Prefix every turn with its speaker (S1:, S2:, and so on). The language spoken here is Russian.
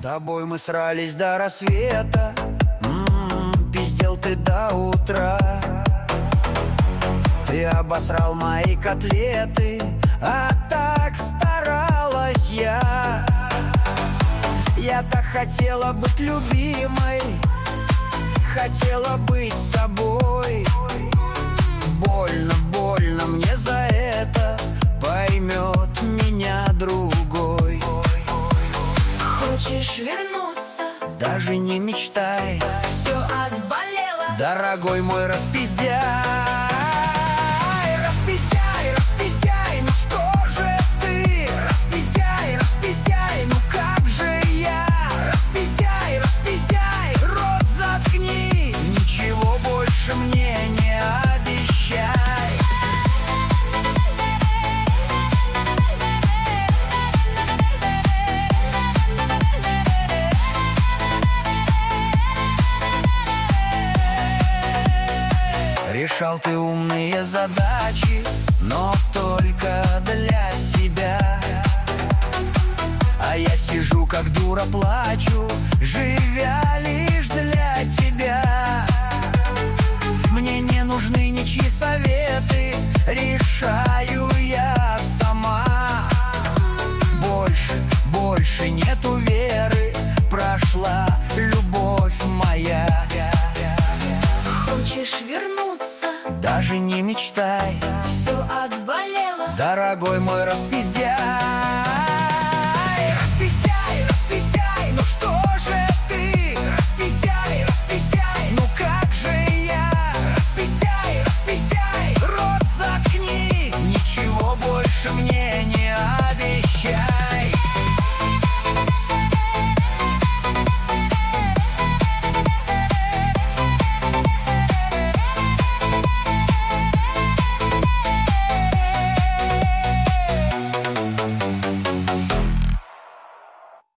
S1: тобой мы срались до рассвета, пиздел ты до утра. Ты обосрал мои котлеты, а так старалась я. Я так хотела быть любимой, хотела быть собой. Больно, больно мне за это, поймет меня другой.
S2: Хочешь вернуться?
S1: Даже не мечтай,
S2: Все отболело.
S1: дорогой мой, распиздяй. Распиздяй, распиздяй, ну что же ты? Распиздяй, распиздяй, ну как же я? Распиздяй, распиздяй, рот заткни, ничего больше мне не обещай. Решал ты умные задачи, но только для себя. А я сижу как дура, плачу, живя лишь